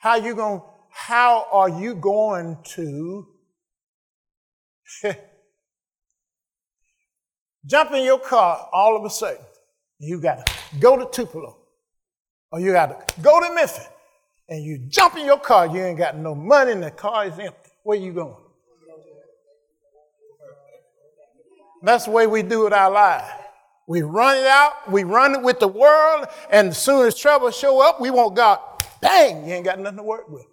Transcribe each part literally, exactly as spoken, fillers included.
How you going? How are you going to jump in your car all of a sudden? You got to go to Tupelo, or you got to go to Memphis, and you jump in your car. You ain't got no money, and the car is empty. Where you going? That's the way we do with our lives. We run it out, we run it with the world, and as soon as trouble show up, we want God. Bang, you ain't got nothing to work with.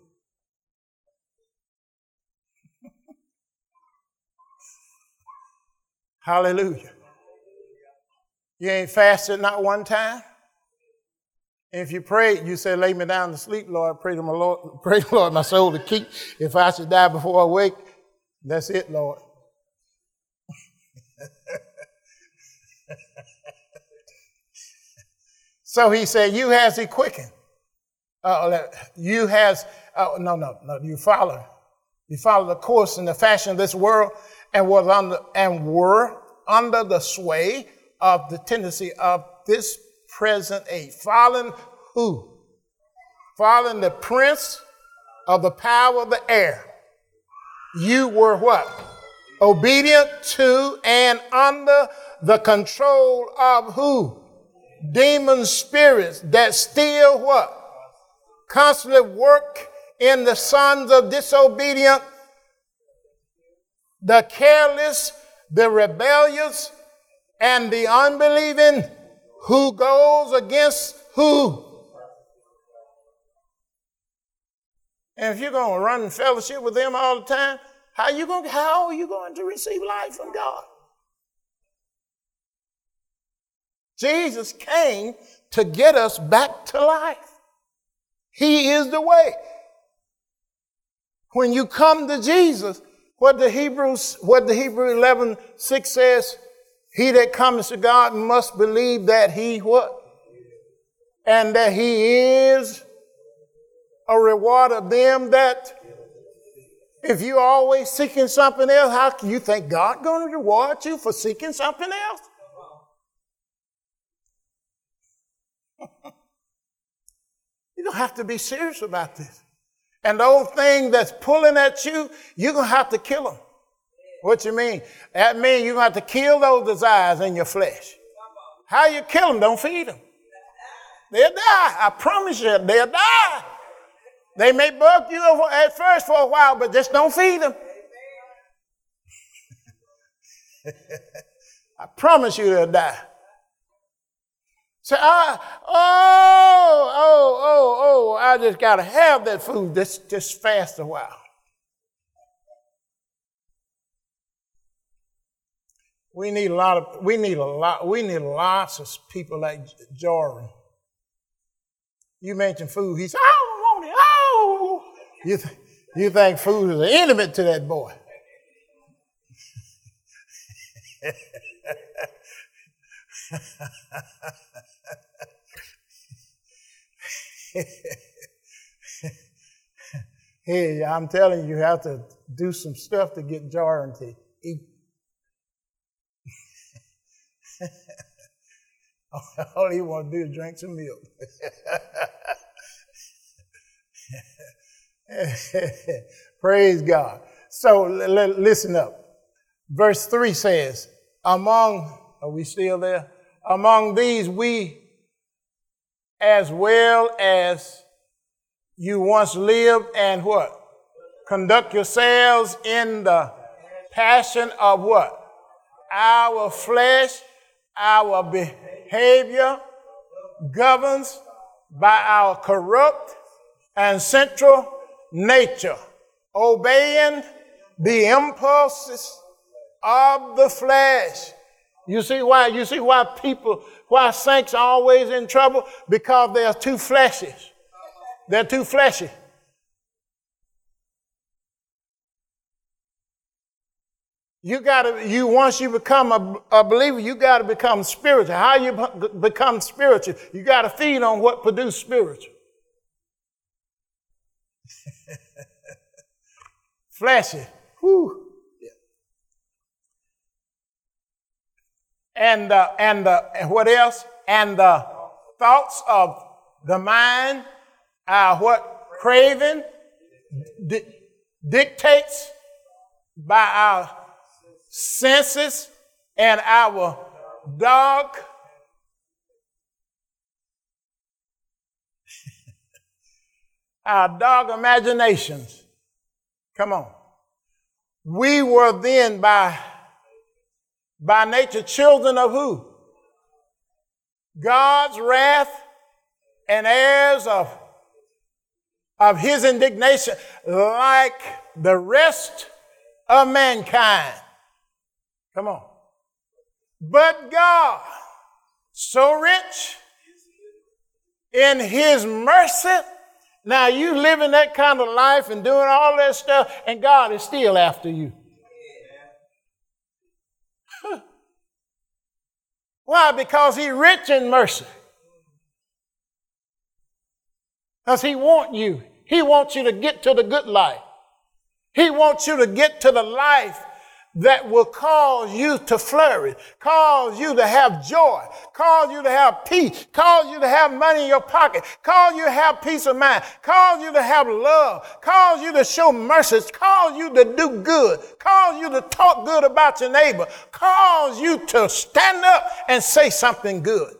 Hallelujah. You ain't fasted not one time. And if you prayed, you say, lay me down to sleep, Lord. Pray to my Lord, pray, Lord, my soul to keep. If I should die before I wake, that's it, Lord. So he said, you has he quickened. Uh, you has, uh, no, no, no, you follow. You follow the course and the fashion of this world and was under, and were under the sway of the tendency of this present age. Following who? Following the prince of the power of the air. You were what? Obedient to and under the control of who? Demon spirits that still what? Constantly work in the sons of disobedient, the careless, the rebellious, and the unbelieving, who goes against who? And if you're going to run in fellowship with them all the time, how you going? How are you going to receive life from God? Jesus came to get us back to life. He is the way. When you come to Jesus, what the Hebrews, what the Hebrew eleven six says, he that comes to God must believe that he what? And that he is a reward of them that, if you're always seeking something else, how can you think God going to reward you for seeking something else? You don't have to be serious about this. And the old thing that's pulling at you, you're going to have to kill them. What you mean? That means you're going to have to kill those desires in your flesh. How you kill them? Don't feed them. They'll die. I promise you, they'll die. They may bug you at first for a while, but just don't feed them. I promise you they'll die. Say, ah, oh, oh, oh, oh, I just got to have that food. Just, just fast a while. We need a lot of, we need a lot, we need lots of people like Jordan. You mentioned food. He said, I don't want it. Oh, you, th- you think food is an enemy to that boy. Hey, I'm telling you, you have to do some stuff to get Jordan to eat. All he want to do is drink some milk. Praise God. So l- l- listen up. Verse three says, among, are we still there? Among these we, as well as you once lived and what? Conduct yourselves in the passion of what? Our flesh, our behavior governs by our corrupt and central nature, obeying the impulses of the flesh. You see why? You see why people, why saints are always in trouble? Because they're too fleshy. They're too fleshy. You gotta, you once you become a, a believer, you gotta become spiritual. How you b- become spiritual? You gotta feed on what produces spiritual. Fleshy. Whew. And uh, and uh, and what else? And the thoughts of the mind are what? craving di- dictates by our senses and our dog our dog imaginations. Come on. We were then by, by nature children of who? God's wrath and heirs of, of his indignation, like the rest of mankind. Come on. But God, so rich in his mercy. Now you living that kind of life and doing all that stuff, and God is still after you. Huh. Why? Because he's rich in mercy. Because he wants you. He wants you to get to the good life. He wants you to get to the life that will cause you to flourish, cause you to have joy, cause you to have peace, cause you to have money in your pocket, cause you to have peace of mind, cause you to have love, cause you to show mercy, cause you to do good, cause you to talk good about your neighbor, cause you to stand up and say something good.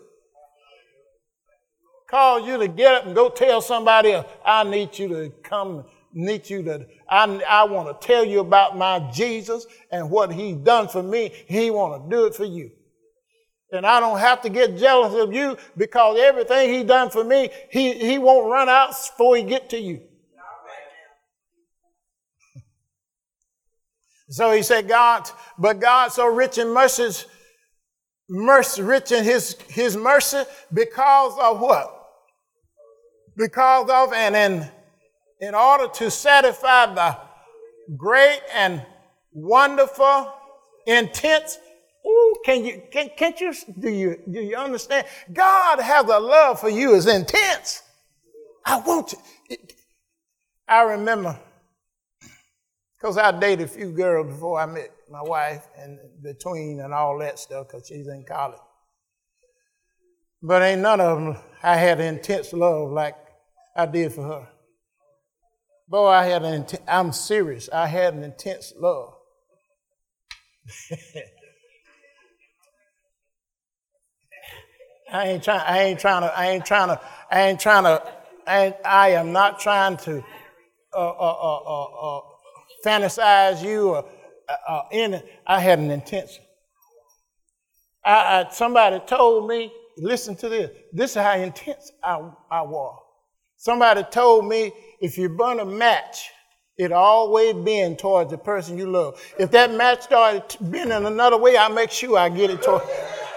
Cause you to get up and go tell somebody else, I need you to come, need you to, I, I want to tell you about my Jesus and what he's done for me. He want to do it for you. And I don't have to get jealous of you because everything he done for me, he, he won't run out before he get to you. So he said, God, but God so rich in mercy, mercy rich in his, his mercy because of what? Because of and in in order to satisfy the great and wonderful, intense. Ooh, can you can can't you do you do you understand? God has a love for you is intense. I want you. I remember because I dated a few girls before I met my wife and the tween and all that stuff because she's in college. But ain't none of them I had intense love like I did for her. Boy, I had an int- I'm serious. I had an intense love. I ain't trying. I ain't trying to. I ain't trying to. I ain't trying to. I, ain't, I am not trying to uh, uh, uh, uh, uh, fantasize you or uh, uh, in. I had an intense. I, I somebody told me. Listen to this. This is how intense I, I was. Somebody told me if you burn a match, it always bend towards the person you love. If that match started bending another way, I make sure I get it toward.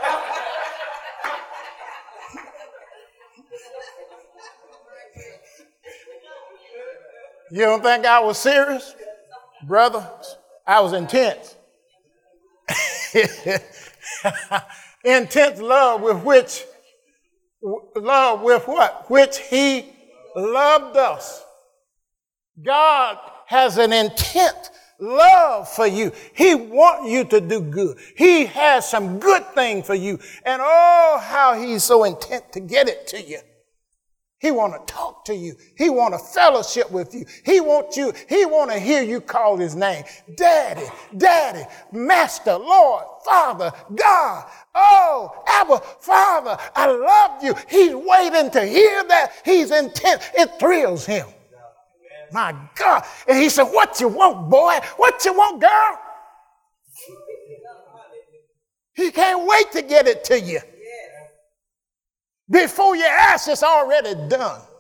You don't think I was serious? Brother, I was intense. Intense love with which, love with what? Which he loved us. God has an intent love for you. He wants you to do good. He has some good thing for you. And oh, how he's so intent to get it to you. He want to talk to you. He want to fellowship with you. He want you, he want to hear you call his name. Daddy, Daddy, Master, Lord, Father, God. Oh, Abba, Father, I love you. He's waiting to hear that. He's intent. It thrills him. My God. And he said, what you want, boy? What you want, girl? He can't wait to get it to you. Before you ask, it's already done.